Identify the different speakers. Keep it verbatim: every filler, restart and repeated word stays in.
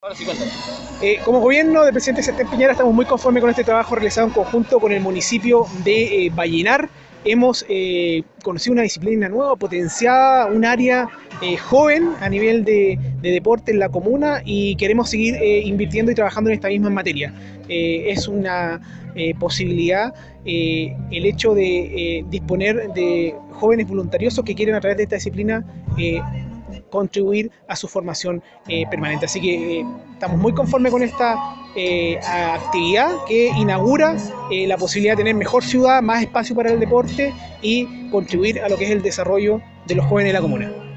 Speaker 1: Ahora sí, cuéntame.
Speaker 2: Eh, como gobierno del presidente Sebastián Piñera estamos muy conformes con este trabajo realizado en conjunto con el municipio de eh, Vallenar. Hemos eh, conocido una disciplina nueva, potenciada, un área eh, joven a nivel de, de, deporte en la comuna y queremos seguir eh, invirtiendo y trabajando en esta misma materia. Eh, es una eh, posibilidad eh, el hecho de eh, disponer de jóvenes voluntariosos que quieren a través de esta disciplina eh, contribuir a su formación eh, permanente. Así que eh, estamos muy conformes con esta eh, actividad que inaugura eh, la posibilidad de tener mejor ciudad, más espacio para el deporte y contribuir a lo que es el desarrollo de los jóvenes de la comuna.